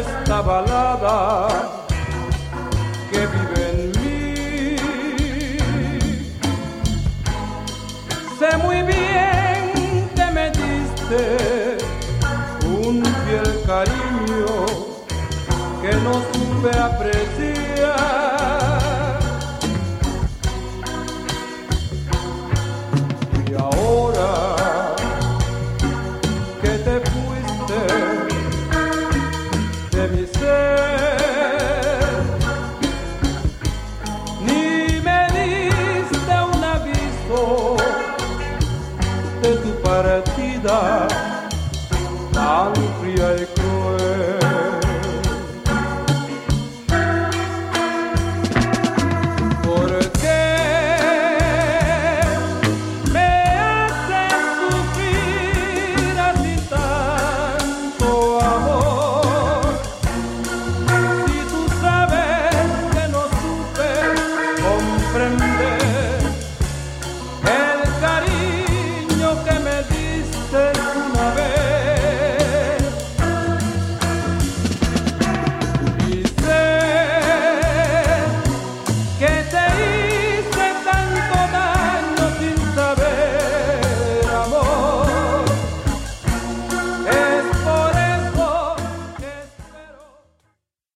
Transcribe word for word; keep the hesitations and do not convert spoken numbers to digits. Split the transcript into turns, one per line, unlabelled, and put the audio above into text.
esta balada que vive en mí. Sé muy bien que me diste un fiel cariño que no supe apreciar. Y ahora que te fuiste de mi ser,